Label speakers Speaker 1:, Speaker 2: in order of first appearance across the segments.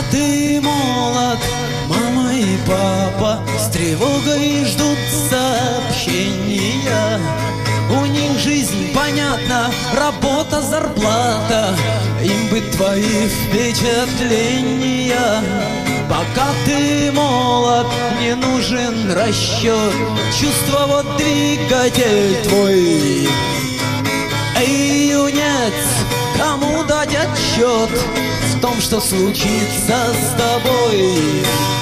Speaker 1: ты молод, мама и папа с тревогой ждут сообщения. У них жизнь, понятно, работа, зарплата, им бы твои впечатления. Пока ты молод, не нужен расчет, чувство вот двигатель твой. Эй, юнец, кому дать отчет в том, что случится с тобой?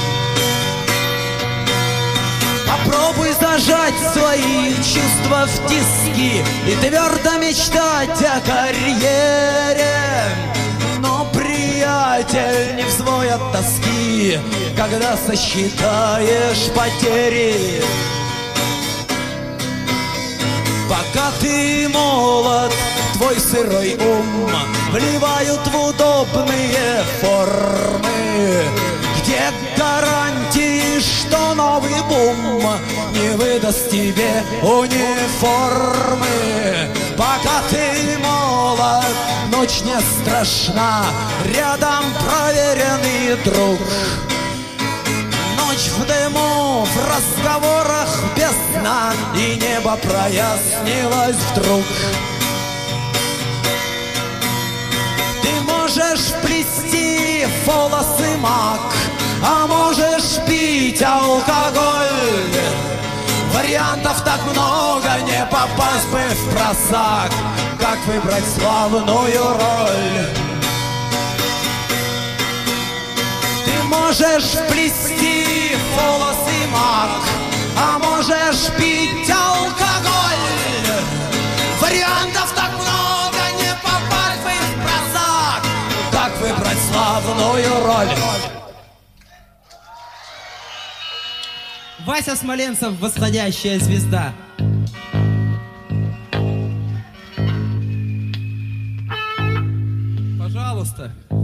Speaker 1: Попробуй зажать свои чувства в тиски и твердо мечтать о карьере. Но, приятель, не взвой от тоски, когда сосчитаешь потери. Пока ты молод, твой сырой ум вливают в удобные формы, где гарантии, что новый бум не выдаст тебе униформы. Пока ты молод, ночь не страшна, рядом проверенный друг. Ночь в дыму, в разговорах без сна, и небо прояснилось вдруг. Ты можешь вплести волосы мак, а можешь пить алкоголь. Вариантов так много, не попасть бы в просак. Как выбрать славную роль? Ты можешь вплести волосы мак, а можешь пить алкоголь. Вариантов так много, не попасть бы в просак. Как выбрать славную роль?
Speaker 2: Вася Смоленцев, восходящая звезда. Пожалуйста.